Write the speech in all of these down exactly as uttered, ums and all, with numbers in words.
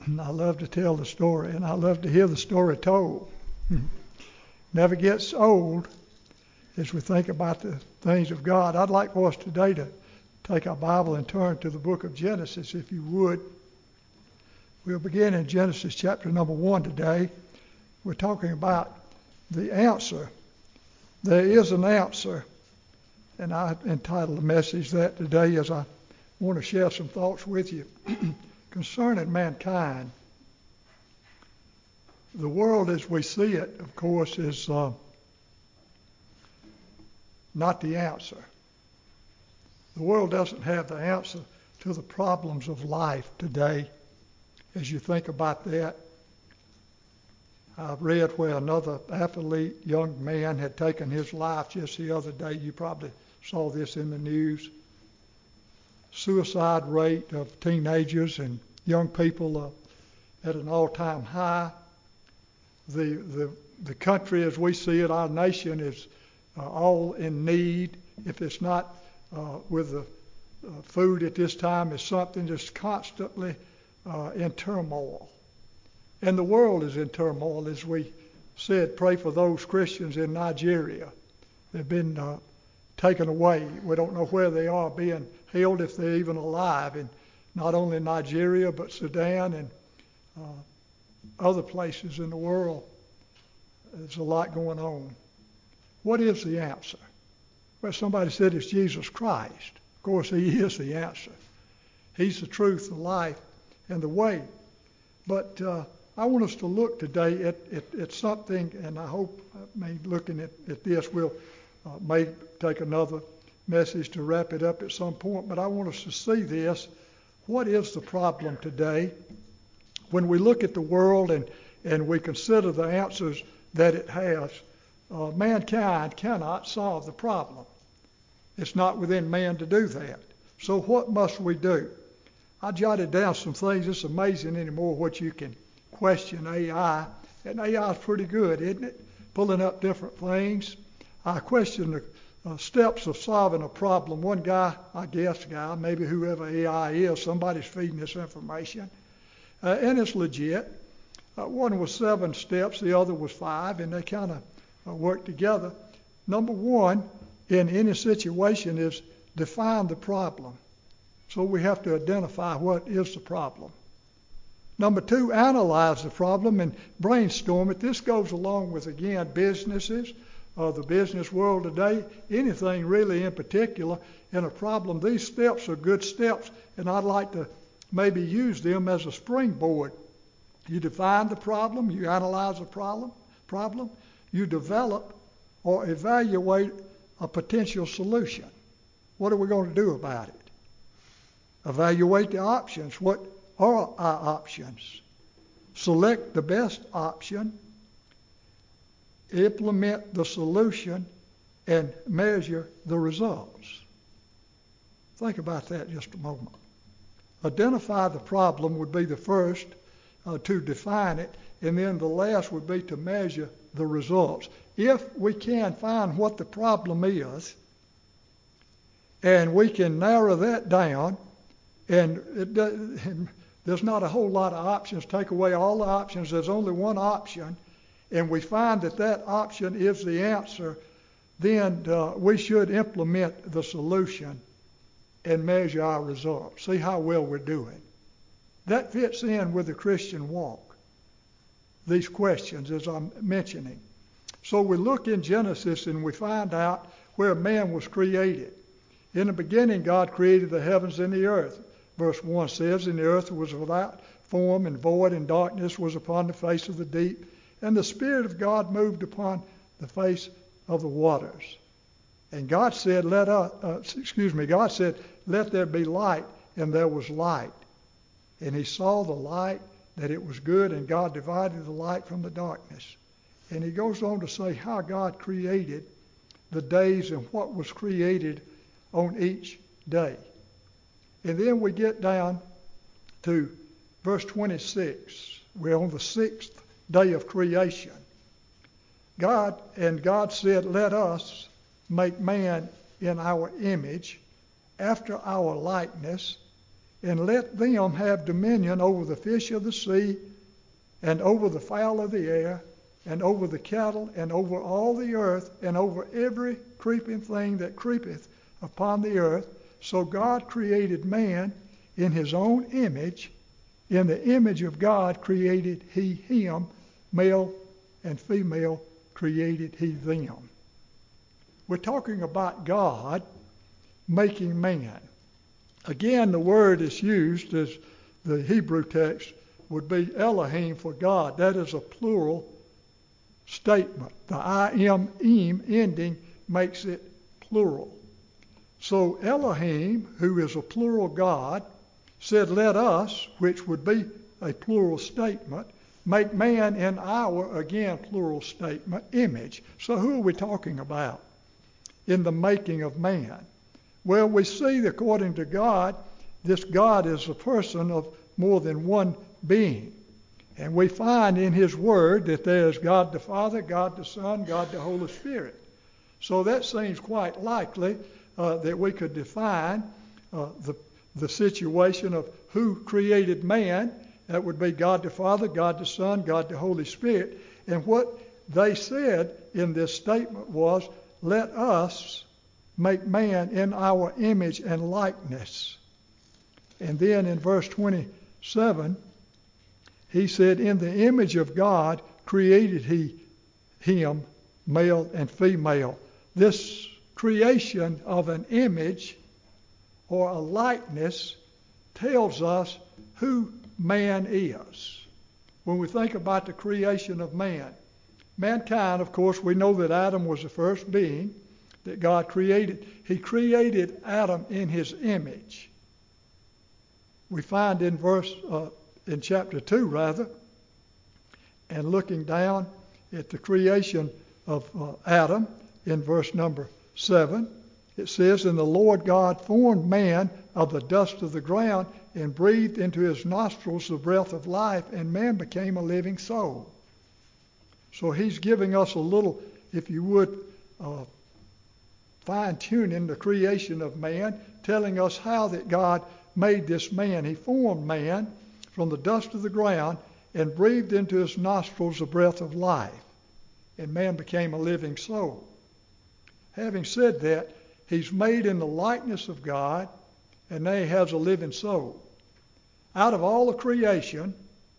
I love to tell the story, and I love to hear the story told. Never gets old as we think about the things of God. I'd like for us today to take our Bible and turn to the book of Genesis, if you would. We'll begin in Genesis chapter number one today. We're talking about the answer. There is an answer, and I entitled the message that today as I want to share some thoughts with you concerning mankind. The world as we see it, of course, is uh, not the answer. The world doesn't have the answer to the problems of life today. As you think about that, I've read where another athlete, young man, had taken his life just the other day. You probably saw this in the news. Suicide rate of teenagers and young people uh, at an all-time high. The, the, the country as we see it, our nation, is uh, all in need. If it's not uh, with the uh, food at this time, it's something that's constantly uh, in turmoil. And the world is in turmoil. As we said, pray for those Christians in Nigeria. They've been uh, taken away. We don't know where they are being held, if they're even alive, in not only Nigeria, but Sudan and uh, other places in the world. There's a lot going on. What is the answer? Well, somebody said it's Jesus Christ. Of course, he is the answer. He's the truth, the life, and the way. But uh, I want us to look today at, at, at something, and I hope, I mean, looking at, at this, we'll uh, may take another message to wrap it up at some point, but I want us to see this. What is the problem today? When we look at the world and, and we consider the answers that it has, uh, mankind cannot solve the problem. It's not within man to do that. So what must we do? I jotted down some things. It's amazing anymore what you can question A I. And A I is pretty good, isn't it? Pulling up different things. I questioned the uh, steps of solving a problem. One guy, I guess guy, maybe whoever A I is, somebody's feeding this information. Uh, and it's legit. Uh, one was seven steps, the other was five, and they kind of uh, work together. Number one, in any situation, is define the problem. So we have to identify what is the problem. Number two, analyze the problem and brainstorm it. This goes along with, again, businesses, uh, the business world today, anything really in particular in a problem. These steps are good steps, and I'd like to maybe use them as a springboard. You define the problem, you analyze the problem, problem, you develop or evaluate a potential solution. What are we going to do about it? Evaluate the options. What are our options? Select the best option, implement the solution, and measure the results. Think about that just a moment. Identify the problem would be the first uh, to define it, and then the last would be to measure the results. If we can find what the problem is, and we can narrow that down, and it does, and there's not a whole lot of options, take away all the options, there's only one option, and we find that that option is the answer, then uh, we should implement the solution and measure our results, see how well we're doing. That fits in with the Christian walk, these questions as I'm mentioning. So we look in Genesis and we find out where man was created. In the beginning, God created the heavens and the earth. Verse one says, and the earth was without form and void, and darkness was upon the face of the deep, and the Spirit of God moved upon the face of the waters. And God said, let us, uh, excuse me, God said, let there be light, and there was light. And he saw the light, that it was good, and God divided the light from the darkness. And he goes on to say how God created the days and what was created on each day. And then we get down to verse twenty-six. We're on the sixth day of creation. God, and God said, let us make man in our image, after our likeness, and let them have dominion over the fish of the sea, and over the fowl of the air, and over the cattle, and over all the earth, and over every creeping thing that creepeth upon the earth. So God created man in his own image. In the image of God created he him, male and female created he them. We're talking about God making man. Again, the word is used as the Hebrew text would be Elohim for God. That is a plural statement. The I am im ending makes it plural. So Elohim, who is a plural God, said, let us, which would be a plural statement, make man in our, again, plural statement, image. So who are we talking about in the making of man? Well, we see, according to God, this God is a person of more than one being. And we find in his word that there is God the Father, God the Son, God the Holy Spirit. So that seems quite likely uh, that we could define uh, the, the situation of who created man. That would be God the Father, God the Son, God the Holy Spirit. And what they said in this statement was, let us make man in our image and likeness. And then in verse twenty-seven, he said, in the image of God created he him, male and female. This creation of an image or a likeness tells us who man is. When we think about the creation of man, mankind, of course, we know that Adam was the first being that God created. He created Adam in his image. We find in verse, uh, in chapter two rather, and looking down at the creation of uh, Adam in verse number seven, it says, and the Lord God formed man of the dust of the ground and breathed into his nostrils the breath of life, and man became a living soul. So he's giving us a little, if you would, uh, fine-tuning the creation of man, telling us how that God made this man. He formed man from the dust of the ground and breathed into his nostrils the breath of life, and man became a living soul. Having said that, he's made in the likeness of God, and now he has a living soul. Out of all the creation,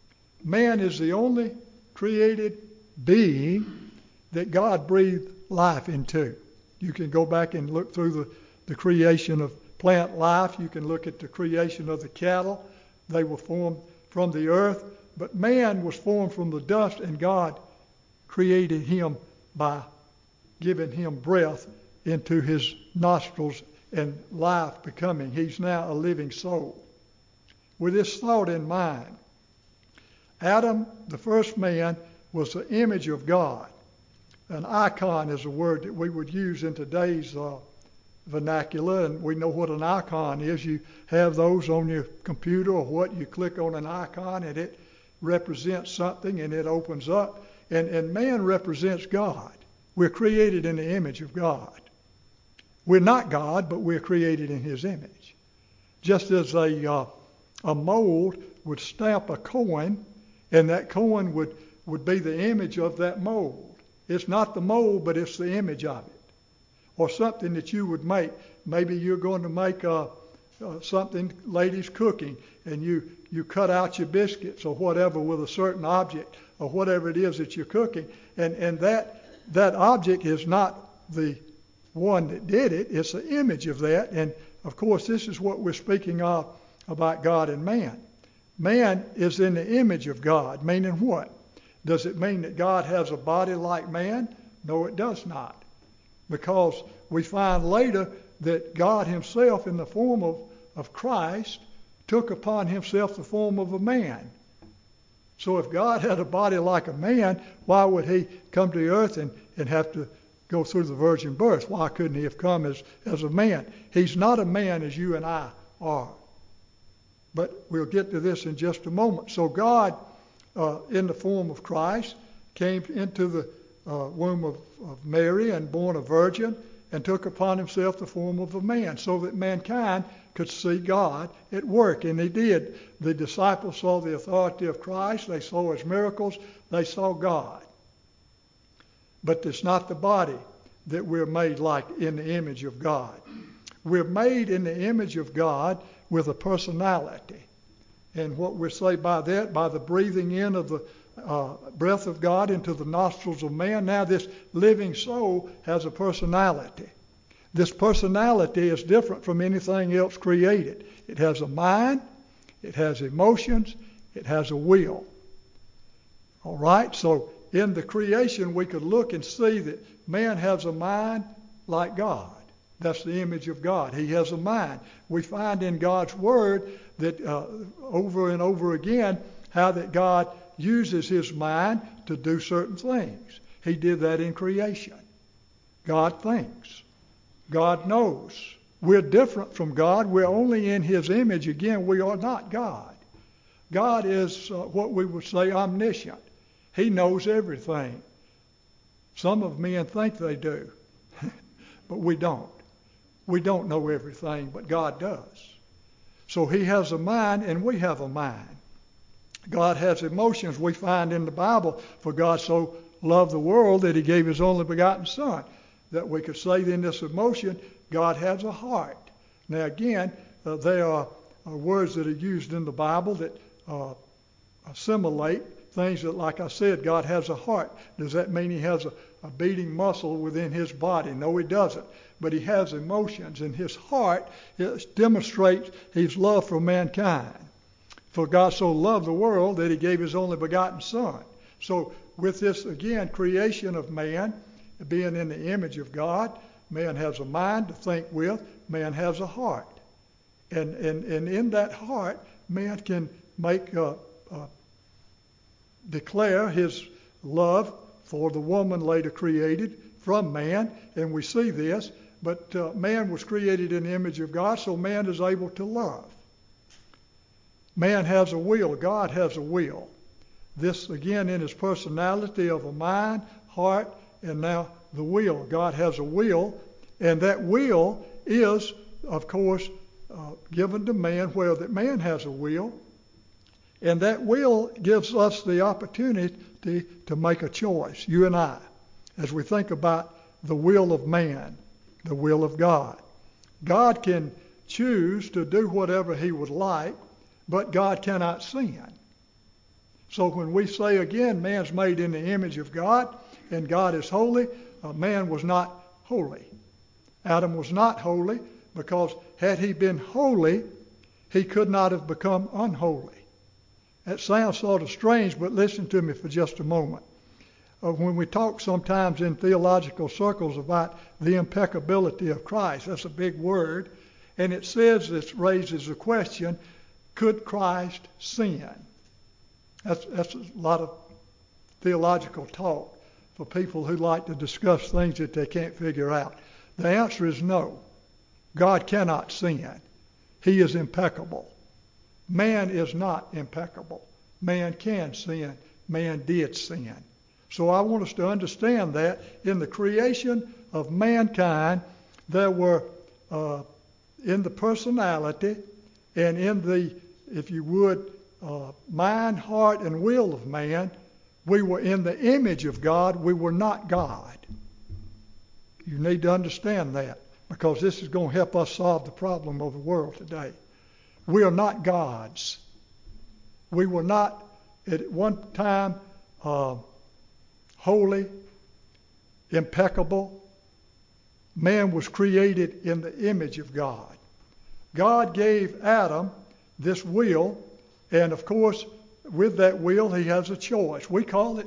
man is the only created being that God breathed life into. You can go back and look through the, the creation of plant life. You can look at the creation of the cattle. They were formed from the earth. But man was formed from the dust, and God created him by giving him breath into his nostrils and life becoming. He's now a living soul. With this thought in mind, Adam, the first man, was the image of God. An icon is a word that we would use in today's uh, vernacular, and we know what an icon is. You have those on your computer or what, you click on an icon and it represents something and it opens up. And, and man represents God. We're created in the image of God. We're not God, but we're created in his image. Just as a, uh, a mold would stamp a coin, and that coin would, would be the image of that mold. It's not the mold, but it's the image of it. Or something that you would make. Maybe you're going to make uh, uh, something, ladies cooking, and you, you cut out your biscuits or whatever with a certain object or whatever it is that you're cooking. And, and that, that object is not the one that did it. It's the image of that. And, of course, this is what we're speaking of about God and man. Man is in the image of God, meaning what? Does it mean that God has a body like man? No, it does not. Because we find later that God himself, in the form of, of Christ, took upon himself the form of a man. So if God had a body like a man, why would he come to the earth and, and have to go through the virgin birth? Why couldn't he have come as, as a man? He's not a man as you and I are. But we'll get to this in just a moment. So God, uh, in the form of Christ, came into the uh, womb of, of Mary and born a virgin and took upon himself the form of a man so that mankind could see God at work. And he did. The disciples saw the authority of Christ. They saw his miracles. They saw God. But it's not the body that we're made like in the image of God. We're made in the image of God with a personality. And what we say by that, by the breathing in of the uh, breath of God into the nostrils of man, now this living soul has a personality. This personality is different from anything else created. It has a mind, it has emotions, it has a will. All right, so in the creation we could look and see that man has a mind like God. That's the image of God. He has a mind. We find in God's Word that uh, over and over again how that God uses his mind to do certain things. He did that in creation. God thinks. God knows. We're different from God. We're only in his image. Again, we are not God. God is uh, what we would say omniscient. He knows everything. Some of men think they do, but we don't. We don't know everything, but God does. So he has a mind and we have a mind. God has emotions. We find in the Bible, for God so loved the world that he gave his only begotten Son. That we could say in this emotion, God has a heart. Now again, uh, there are, are words that are used in the Bible that uh, assimilate things that, like I said, God has a heart. Does that mean he has a, a beating muscle within his body? No, he doesn't. But he has emotions, and his heart demonstrates his love for mankind. For God so loved the world that he gave his only begotten Son. So with this, again, creation of man, being in the image of God, man has a mind to think with, man has a heart. And, and, and in that heart, man can make uh, uh, declare his love for the woman later created from man, and we see this. But uh, man was created in the image of God, so man is able to love. Man has a will. God has a will. This, again, in his personality of a mind, heart, and now the will. God has a will, and that will is, of course, uh, given to man, where that man has a will. And that will gives us the opportunity to, to make a choice, you and I, as we think about the will of man, the will of God. God can choose to do whatever he would like, but God cannot sin. So when we say again, man's made in the image of God, and God is holy, uh, man was not holy. Adam was not holy, because had he been holy, he could not have become unholy. That sounds sort of strange, but listen to me for just a moment. Uh, when we talk sometimes in theological circles about the impeccability of Christ, that's a big word, and it says, this raises the question, could Christ sin? That's, that's a lot of theological talk for people who like to discuss things that they can't figure out. The answer is no. God cannot sin. He is impeccable. Man is not impeccable. Man can sin. Man did sin. So I want us to understand that in the creation of mankind, there were, uh, in the personality and in the, if you would, uh, mind, heart, and will of man, we were in the image of God. We were not God. You need to understand that, because this is going to help us solve the problem of the world today. We are not gods. We were not at one time uh, holy, impeccable. Man was created in the image of God. God gave Adam this will, and of course, with that will, he has a choice. We call it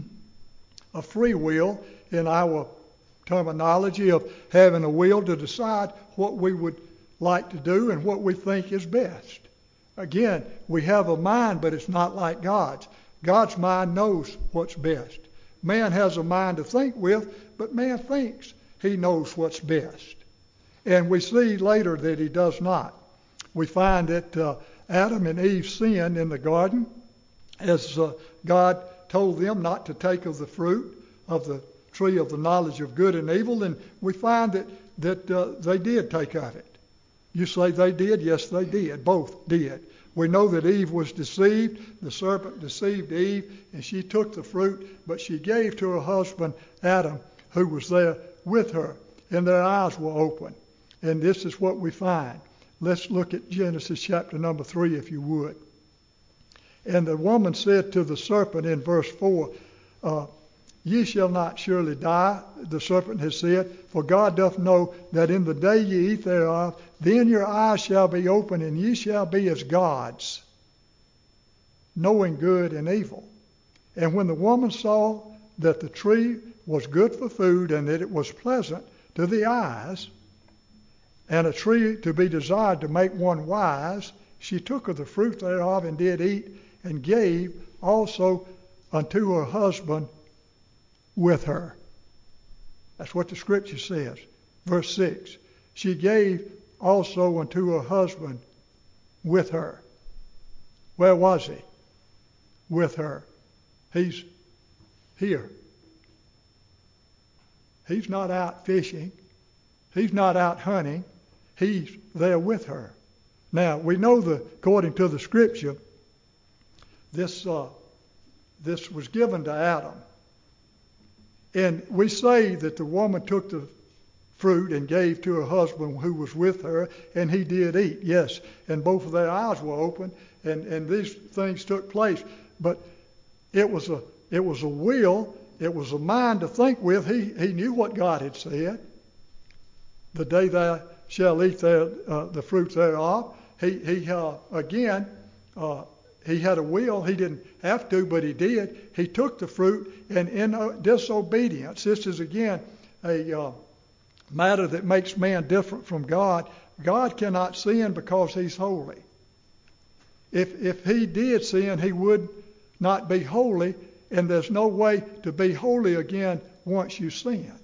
a free will in our terminology of having a will to decide what we would like to do and what we think is best. Again, we have a mind, but it's not like God's. God's mind knows what's best. Man has a mind to think with, but man thinks he knows what's best. And we see later that he does not. We find that uh, Adam and Eve sinned in the garden, as uh, God told them not to take of the fruit of the tree of the knowledge of good and evil, and we find that, that uh, they did take of it. You say they did? Yes, they did. Both did. We know that Eve was deceived. The serpent deceived Eve, and she took the fruit, but she gave to her husband Adam, who was there with her, and their eyes were open. And this is what we find. Let's look at Genesis chapter number three, if you would. And the woman said to the serpent in verse four, uh, Ye shall not surely die, the serpent has said, for God doth know that in the day ye eat thereof, then your eyes shall be open, and ye shall be as gods, knowing good and evil. And when the woman saw that the tree was good for food, and that it was pleasant to the eyes, and a tree to be desired to make one wise, she took of the fruit thereof, and did eat, and gave also unto her husband with her. That's what the scripture says. Verse six, she gave also unto her husband with her. Where was he? With her. He's here. He's not out fishing. He's not out hunting. He's there with her. Now, we know that according to the scripture, this, uh, this was given to Adam. And we say that the woman took the fruit and gave to her husband who was with her, and he did eat, yes. And both of their eyes were open, and, and these things took place. But it was a it was a will, it was a mind to think with. He he knew what God had said. The day thou shalt eat their, uh, the fruit thereof. He he uh, again. Uh, He had a will. He didn't have to, but he did. He took the fruit, and in disobedience, this is again a uh, matter that makes man different from God. God cannot sin because he's holy. If if he did sin, he would not be holy, and there's no way to be holy again once you sin.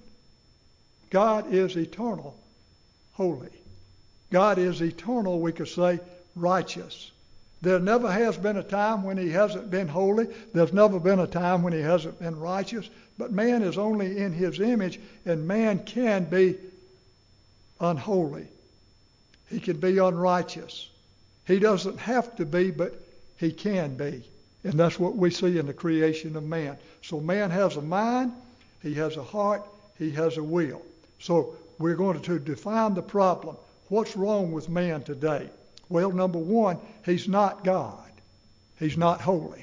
God is eternal, holy. God is eternal, we could say, righteous. There never has been a time when he hasn't been holy. There's never been a time when he hasn't been righteous. But man is only in his image, and man can be unholy. He can be unrighteous. He doesn't have to be, but he can be. And that's what we see in the creation of man. So man has a mind, he has a heart, he has a will. So we're going to define the problem. What's wrong with man today? Well, number one, he's not God. He's not holy.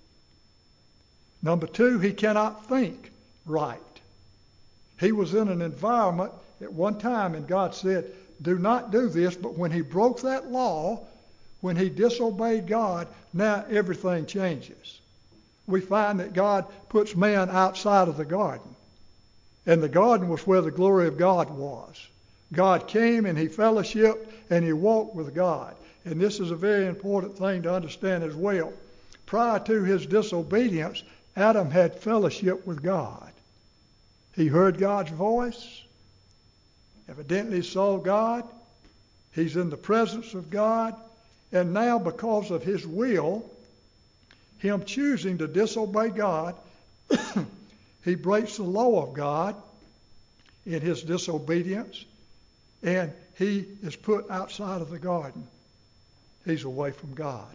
Number two, he cannot think right. He was in an environment at one time, and God said, do not do this. But when he broke that law, when he disobeyed God, now everything changes. We find that God puts man outside of the garden. And the garden was where the glory of God was. God came and he fellowshiped and he walked with God. And this is a very important thing to understand as well. Prior to his disobedience, Adam had fellowship with God. He heard God's voice, evidently saw God. He's in the presence of God. And now because of his will, him choosing to disobey God, he breaks the law of God in his disobedience. And he is put outside of the garden. He's away from God.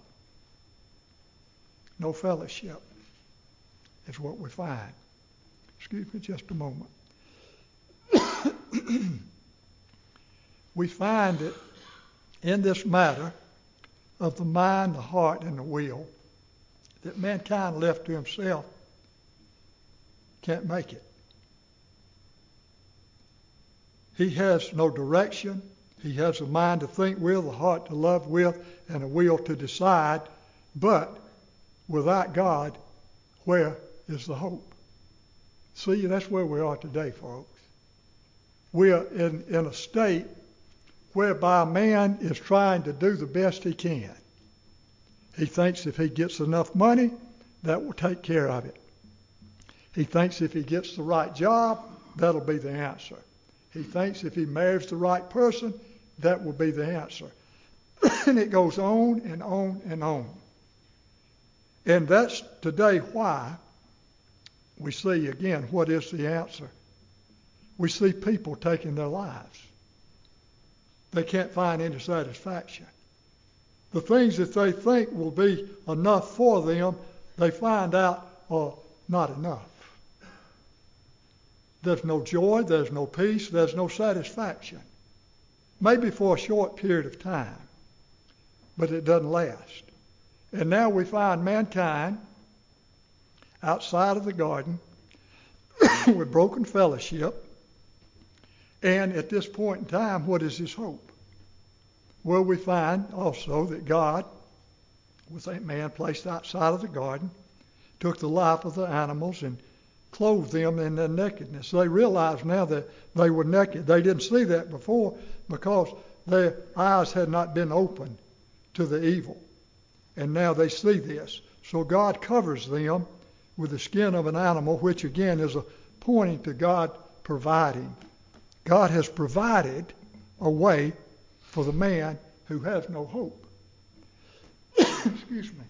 No fellowship is what we find. Excuse me just a moment. We find that in this matter of the mind, the heart, and the will, that mankind left to himself can't make it. He has no direction. He has a mind to think with, a heart to love with, and a will to decide. But without God, where is the hope? See, that's where we are today, folks. We are in, in a state whereby man is trying to do the best he can. He thinks if he gets enough money, that will take care of it. He thinks if he gets the right job, that'll be the answer. He thinks if he marries the right person, that will be the answer. And it goes on and on and on. And that's today why we see again what is the answer. We see people taking their lives. They can't find any satisfaction. The things that they think will be enough for them, they find out are not enough. There's no joy, there's no peace, there's no satisfaction. Maybe for a short period of time, but it doesn't last. And now we find mankind outside of the garden with broken fellowship. And at this point in time, what is his hope? Well, we find also that God, with a man placed outside of the garden, took the life of the animals and clothed them in their nakedness. They realized now that they were naked. They didn't see that before because their eyes had not been opened to the evil. And now they see this. So God covers them with the skin of an animal, which again is a pointing to God providing. God has provided a way for the man who has no hope. Excuse me.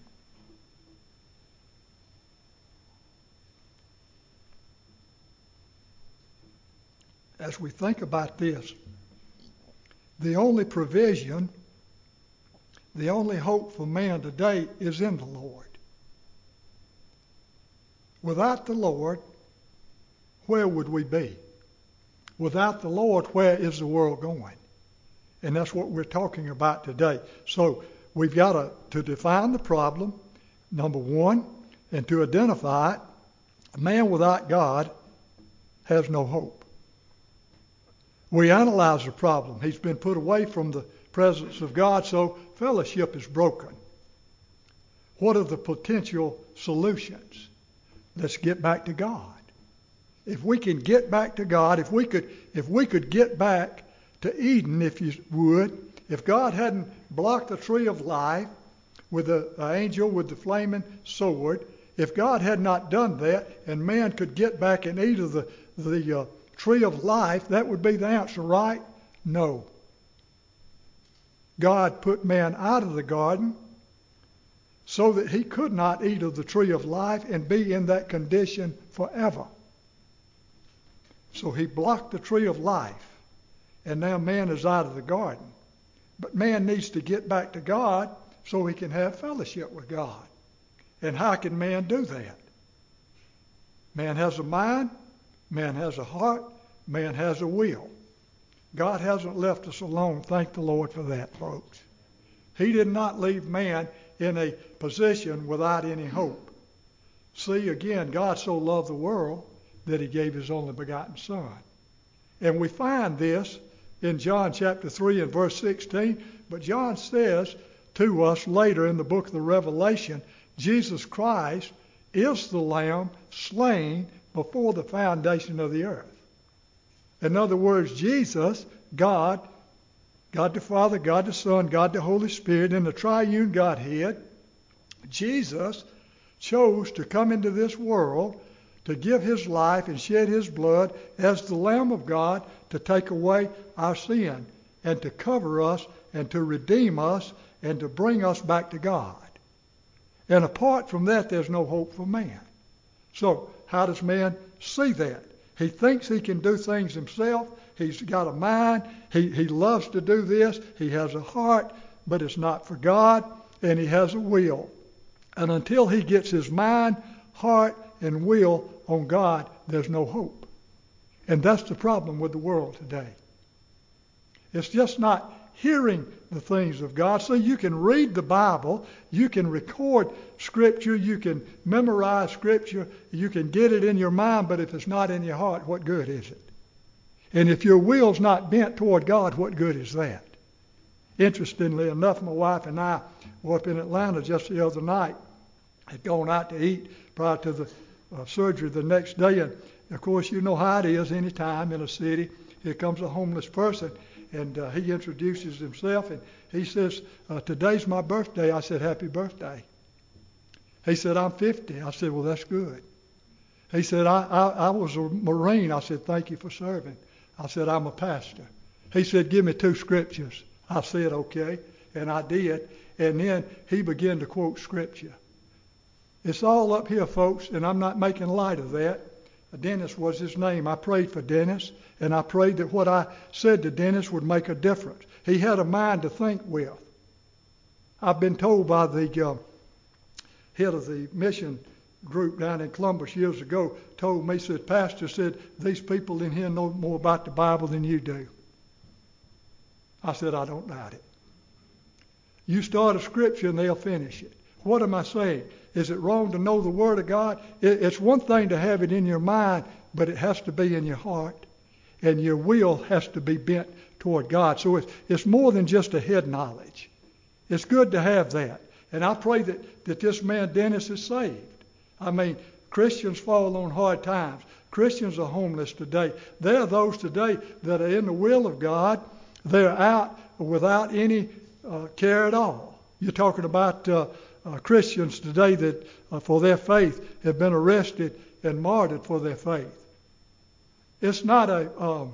As we think about this, the only provision, the only hope for man today is in the Lord. Without the Lord, where would we be? Without the Lord, where is the world going? And that's what we're talking about today. So we've got to, to define the problem, number one, and to identify it. A man without God has no hope. We analyze the problem. He's been put away from the presence of God, so fellowship is broken. What are the potential solutions? Let's get back to God. If we can get back to God, if we could, if we could get back to Eden, if you would, if God hadn't blocked the tree of life with the uh, angel with the flaming sword, if God had not done that, and man could get back and eat of the the uh, tree of life, that would be the answer, right? No. God put man out of the garden so that he could not eat of the tree of life and be in that condition forever. So he blocked the tree of life, and now man is out of the garden. But man needs to get back to God so he can have fellowship with God. And how can man do that? Man has a mind, man has a heart, man has a will. God hasn't left us alone. Thank the Lord for that, folks. He did not leave man in a position without any hope. See, again, God so loved the world that he gave his only begotten Son. And we find this in John chapter three and verse sixteen. But John says to us later in the book of the Revelation, Jesus Christ is the Lamb slain before the foundation of the earth. In other words, Jesus, God, God the Father, God the Son, God the Holy Spirit, in the triune Godhead, Jesus chose to come into this world to give his life and shed his blood as the Lamb of God to take away our sin and to cover us and to redeem us and to bring us back to God. And apart from that, there's no hope for man. So how does man see that? He thinks he can do things himself. He's got a mind. He, he loves to do this. He has a heart, but it's not for God. And he has a will. And until he gets his mind, heart, and will on God, there's no hope. And that's the problem with the world today. It's just not hearing the things of God. So you can read the Bible, you can record Scripture, you can memorize Scripture, you can get it in your mind, but if it's not in your heart, what good is it? And if your will's not bent toward God, what good is that? Interestingly enough, my wife and I were up in Atlanta just the other night, had gone out to eat prior to the uh, surgery the next day, and of course you know how it is any time in a city. Here comes a homeless person, and uh, he introduces himself, and he says, uh, today's my birthday. I said, happy birthday. He said, I'm fifty. I said, well, that's good. He said, I, I, I was a Marine. I said, thank you for serving. I said, I'm a pastor. He said, give me two scriptures. I said, okay, and I did. And then he began to quote Scripture. It's all up here, folks, and I'm not making light of that. Dennis was his name. I prayed for Dennis, and I prayed that what I said to Dennis would make a difference. He had a mind to think with. I've been told by the uh, head of the mission group down in Columbus years ago, told me, said, Pastor said, these people in here know more about the Bible than you do. I said, I don't doubt it. You start a scripture and they'll finish it. What am I saying? Is it wrong to know the Word of God? It's one thing to have it in your mind, but it has to be in your heart. And your will has to be bent toward God. So it's, it's more than just a head knowledge. It's good to have that. And I pray that, that this man Dennis is saved. I mean, Christians fall on hard times. Christians are homeless today. There are those today that are in the will of God. They're out without any uh, care at all. You're talking about uh, uh, Christians today that uh, for their faith have been arrested and martyred for their faith. It's not a, um,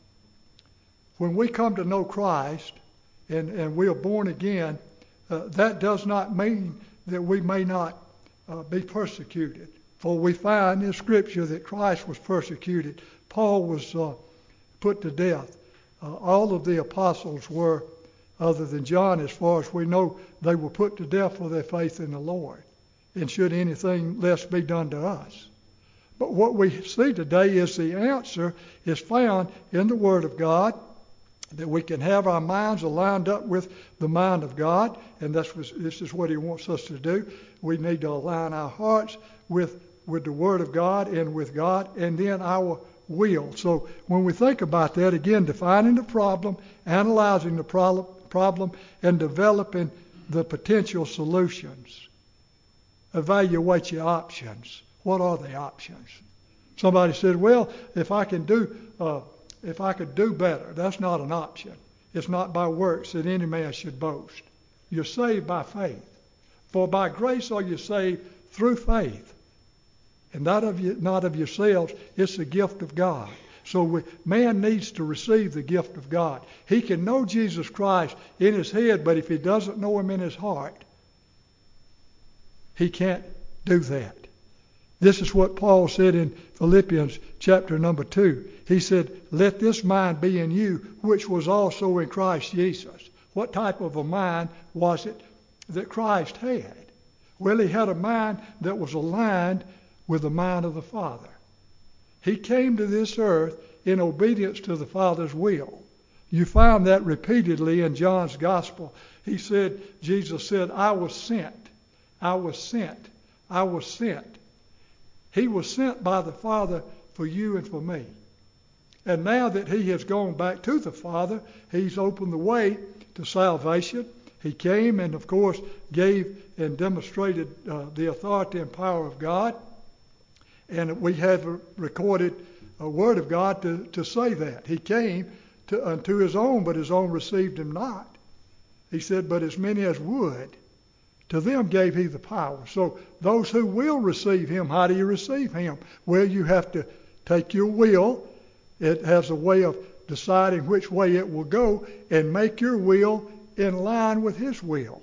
when we come to know Christ and, and we are born again, uh, that does not mean that we may not uh, be persecuted. For we find in Scripture that Christ was persecuted. Paul was uh, put to death. Uh, all of the apostles were, other than John, as far as we know, they were put to death for their faith in the Lord. And should anything less be done to us? But what we see today is the answer is found in the Word of God, that we can have our minds aligned up with the mind of God, and that's this is what He wants us to do. We need to align our hearts with, with the Word of God and with God, and then our will. So when we think about that, again, defining the problem, analyzing the problem, problem and developing the potential solutions. Evaluate your options. What are the options? Somebody said, well, if I can do, uh, if I could do better, that's not an option. It's not by works that any man should boast. You're saved by faith. For by grace are you saved through faith. And not of, you, not of yourselves, it's the gift of God. So we, man needs to receive the gift of God. He can know Jesus Christ in his head, but if he doesn't know him in his heart, he can't do that. This is what Paul said in Philippians chapter number two. He said, let this mind be in you, which was also in Christ Jesus. What type of a mind was it that Christ had? Well, he had a mind that was aligned with the mind of the Father. He came to this earth in obedience to the Father's will. You find that repeatedly in John's Gospel. He said, Jesus said, I was sent. I was sent. I was sent. He was sent by the Father for you and for me. And now that he has gone back to the Father, he's opened the way to salvation. He came and, of course, gave and demonstrated uh, the authority and power of God. And we have a recorded a word of God to, to say that. He came to, unto his own, but his own received him not. He said, but as many as would, to them gave he the power. So those who will receive him, how do you receive him? Well, you have to take your will. It has a way of deciding which way it will go, and make your will in line with his will.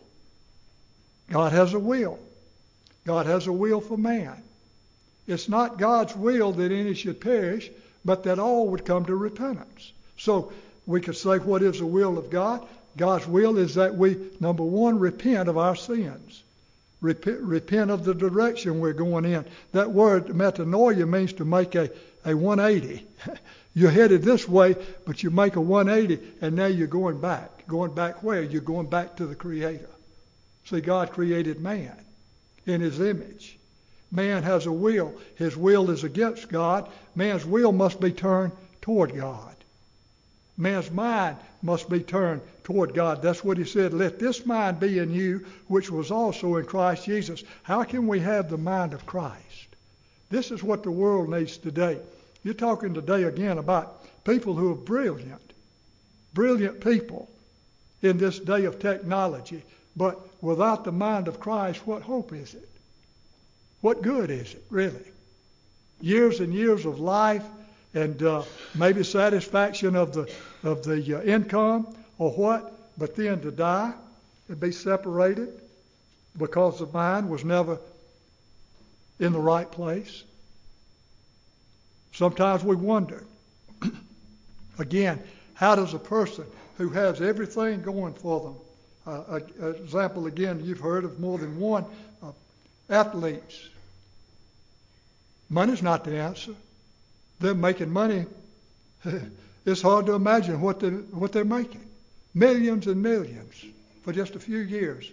God has a will. God has a will for man. It's not God's will that any should perish, but that all would come to repentance. So we could say, what is the will of God? God's will is that we, number one, repent of our sins. Repent, repent of the direction we're going in. That word metanoia means to make a, a one eighty. You're headed this way, but you make a one eighty, and now you're going back. Going back where? You're going back to the Creator. See, God created man in his image. Man has a will. His will is against God. Man's will must be turned toward God. Man's mind must be turned toward God. That's what he said. Let this mind be in you, which was also in Christ Jesus. How can we have the mind of Christ? This is what the world needs today. You're talking today again about people who are brilliant, brilliant people in this day of technology. But without the mind of Christ, what hope is it? What good is it, really? Years and years of life and uh, maybe satisfaction of the of the uh, income or what, but then to die and be separated because the mind was never in the right place? Sometimes we wonder, again, how does a person who has everything going for them, uh, an example again, you've heard of more than one, uh, athletes. Money's not the answer. They're making money. It's hard to imagine what they're, what they're making. Millions and millions for just a few years,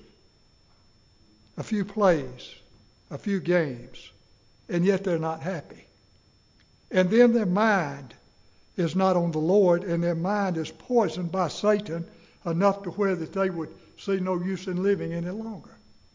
a few plays, a few games, and yet they're not happy. And then their mind is not on the Lord, and their mind is poisoned by Satan enough to where that they would see no use in living any longer.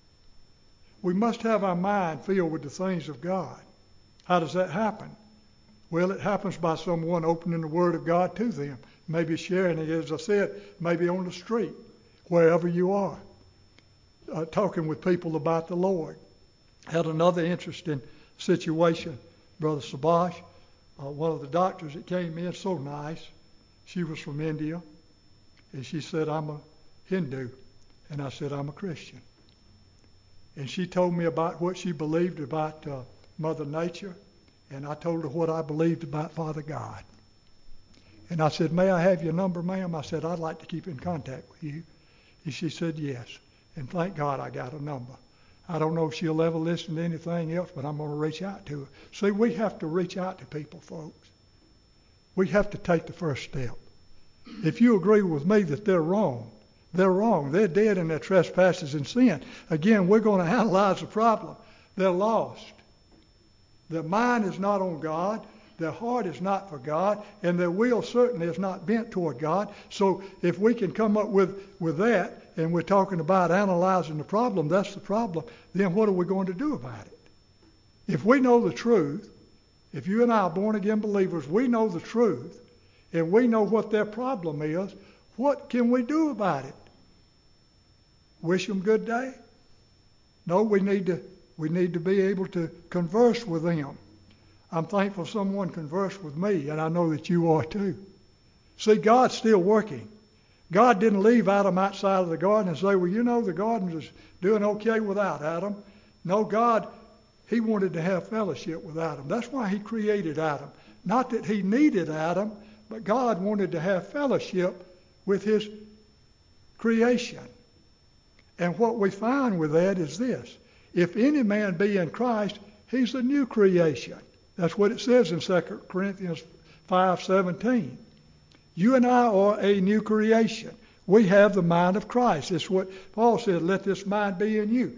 We must have our mind filled with the things of God. How does that happen? Well, it happens by someone opening the Word of God to them, maybe sharing it, as I said, maybe on the street, wherever you are, uh, talking with people about the Lord. Had another interesting situation. Brother Sabash, uh, one of the doctors that came in, so nice. She was from India, and she said, I'm a Hindu. And I said, I'm a Christian. And she told me about what she believed about uh, Mother Nature, and I told her what I believed about Father God. And I said, may I have your number, ma'am? I said, I'd like to keep in contact with you. And she said, yes. And thank God I got a number. I don't know if she'll ever listen to anything else, but I'm going to reach out to her. See, we have to reach out to people, folks. We have to take the first step. If you agree with me that they're wrong, they're wrong. They're dead in their trespasses and sin. Again, we're going to analyze the problem. They're lost. Their mind is not on God. Their heart is not for God. And their will certainly is not bent toward God. So if we can come up with, with that, and we're talking about analyzing the problem, that's the problem, then what are we going to do about it? If we know the truth, if you and I are born-again believers, we know the truth, and we know what their problem is, what can we do about it? Wish them good day? No, we need to we need to be able to converse with them. I'm thankful someone conversed with me, and I know that you are too. See, God's still working. God didn't leave Adam outside of the garden and say, well, you know, the garden is doing okay without Adam. No, God, he wanted to have fellowship with Adam. That's why he created Adam. Not that he needed Adam, but God wanted to have fellowship with his creation. And what we find with that is this. If any man be in Christ, he's a new creation. That's what it says in Second Corinthians five seventeen. You and I are a new creation. We have the mind of Christ. It's what Paul said, let this mind be in you.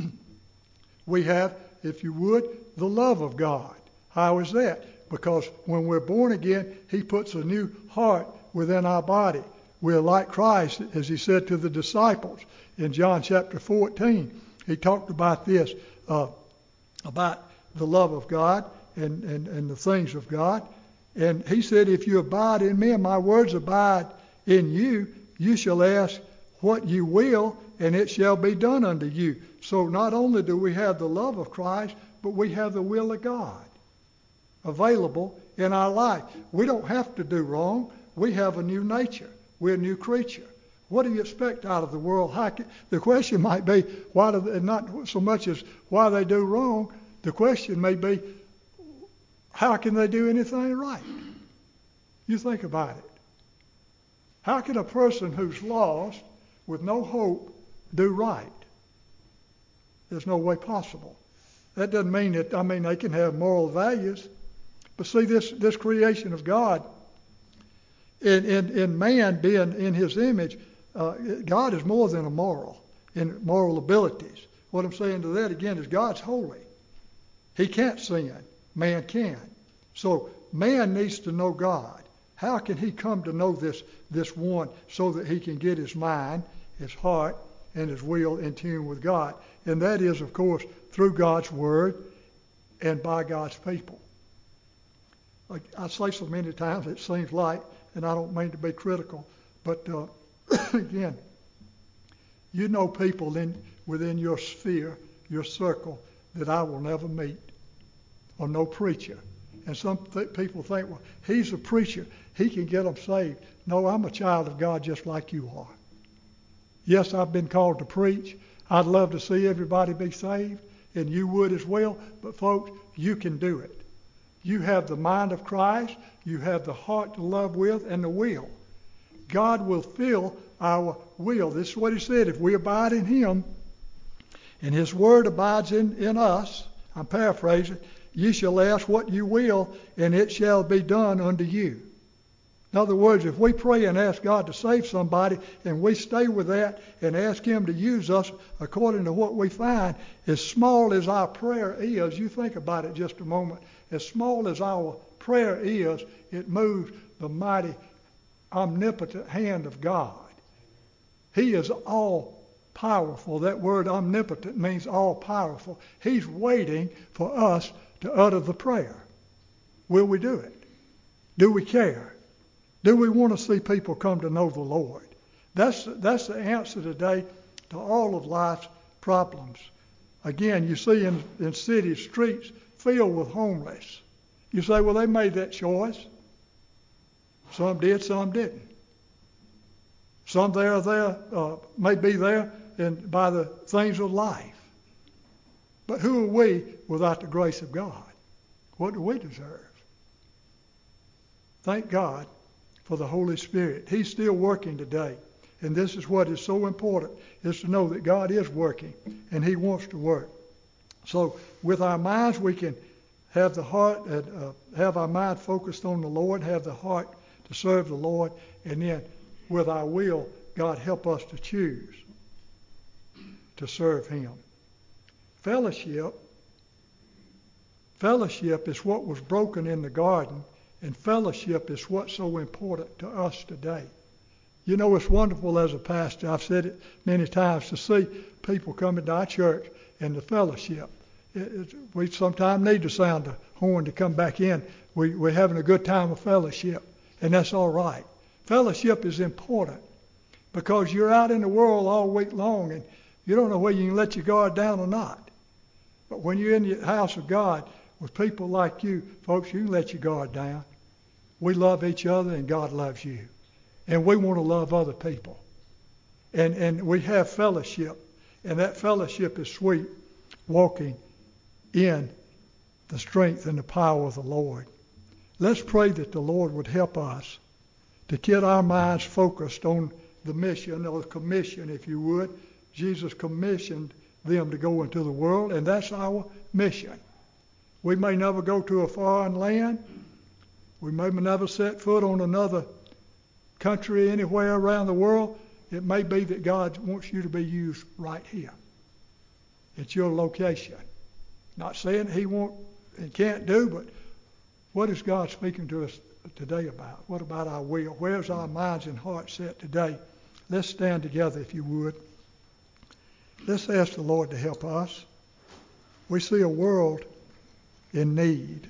We have, if you would, the love of God. How is that? Because when we're born again, he puts a new heart within our body. We're like Christ, as he said to the disciples in John chapter fourteen. He talked about this, uh, about the love of God and, and, and the things of God. And he said, if you abide in me and my words abide in you, you shall ask what you will, and it shall be done unto you. So not only do we have the love of Christ, but we have the will of God available in our life. We don't have to do wrong. We have a new nature. We're a new creature. What do you expect out of the world? How can, the question might be, why do they, not so much as why they do wrong. The question may be, how can they do anything right? You think about it. How can a person who's lost with no hope do right? There's no way possible. That doesn't mean that, I mean, they can have moral values. But see, this, this creation of God, in, in, in man being in his image, uh, God is more than a moral, in moral abilities. What I'm saying to that again is God's holy. He can't sin. Man can. So man needs to know God. How can he come to know this, this one so that he can get his mind, his heart, and his will in tune with God? And that is, of course, through God's word and by God's people. Like I say so many times, it seems like, and I don't mean to be critical, but uh, again, you know people in within your sphere, your circle, that I will never meet, or no preacher. And some th- people think, well, he's a preacher. He can get them saved. No, I'm a child of God just like you are. Yes, I've been called to preach. I'd love to see everybody be saved. and you would as well. But folks, you can do it. You have the mind of Christ. You have the heart to love with and the will. God will fill our will. This is what he said. If we abide in him and his word abides in, in us, I'm paraphrasing, ye shall ask what you will, and it shall be done unto you. In other words, if we pray and ask God to save somebody, and we stay with that and ask him to use us according to what we find, as small as our prayer is, you think about it just a moment, as small as our prayer is, it moves the mighty, omnipotent hand of God. He is all powerful. That word omnipotent means all powerful. He's waiting for us to utter the prayer. Will we do it? Do we care? Do we want to see people come to know the Lord? That's, that's the answer today to all of life's problems. Again, you see in, in city streets filled with homeless. You say, well, they made that choice. Some did, some didn't. Some there are there, uh, may be there and by the things of life. But who are we without the grace of God? What do we deserve? Thank God for the Holy Spirit. He's still working today. And this is what is so important, is to know that God is working and he wants to work. So with our minds, we can have the heart, and uh, have our mind focused on the Lord, have the heart to serve the Lord, and then with our will, God help us to choose to serve him. Fellowship, fellowship is what was broken in the garden, and fellowship is what's so important to us today. You know, it's wonderful as a pastor, I've said it many times, to see people come into our church and the fellowship. It, it, we sometimes need to sound the horn to come back in. We, we're having a good time of fellowship, and that's all right. Fellowship is important because you're out in the world all week long, and you don't know whether you can let your guard down or not. But when you're in the house of God with people like you, folks, you can let your guard down. We love each other, and God loves you. And we want to love other people. And and we have fellowship. And that fellowship is sweet, walking in the strength and the power of the Lord. Let's pray that the Lord would help us to get our minds focused on the mission, or the commission, if you would. Jesus commissioned them to go into the world, and that's our mission. We may never go to a foreign land. We may never set foot on another country anywhere around the world. It may be that God wants you to be used right here. It's your location. Not saying he won't and can't do, but what is God speaking to us today about? What about our will? Where's our minds and hearts set today? Let's stand together, if you would. Let's ask the Lord to help us. We see a world in need.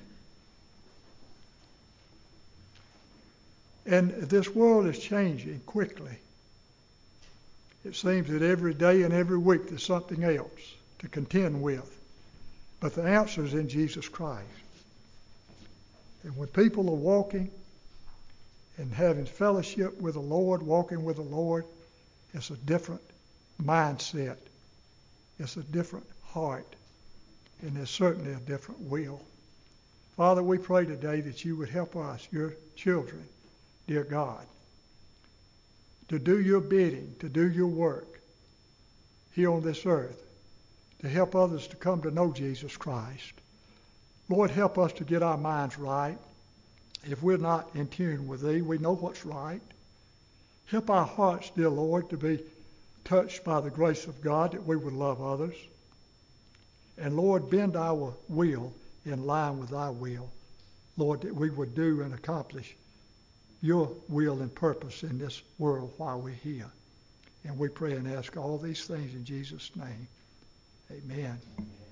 And this world is changing quickly. It seems that every day and every week there's something else to contend with. But the answer is in Jesus Christ. And when people are walking and having fellowship with the Lord, walking with the Lord, it's a different mindset. It's a different heart. And there's certainly a different will. Father, we pray today that you would help us, your children, dear God, to do your bidding, to do your work here on this earth, to help others to come to know Jesus Christ. Lord, help us to get our minds right. If we're not in tune with thee, we know what's right. Help our hearts, dear Lord, to be touched by the grace of God, that we would love others. And Lord, bend our will in line with thy will. Lord, that we would do and accomplish your will and purpose in this world while we're here. And we pray and ask all these things in Jesus' name. Amen.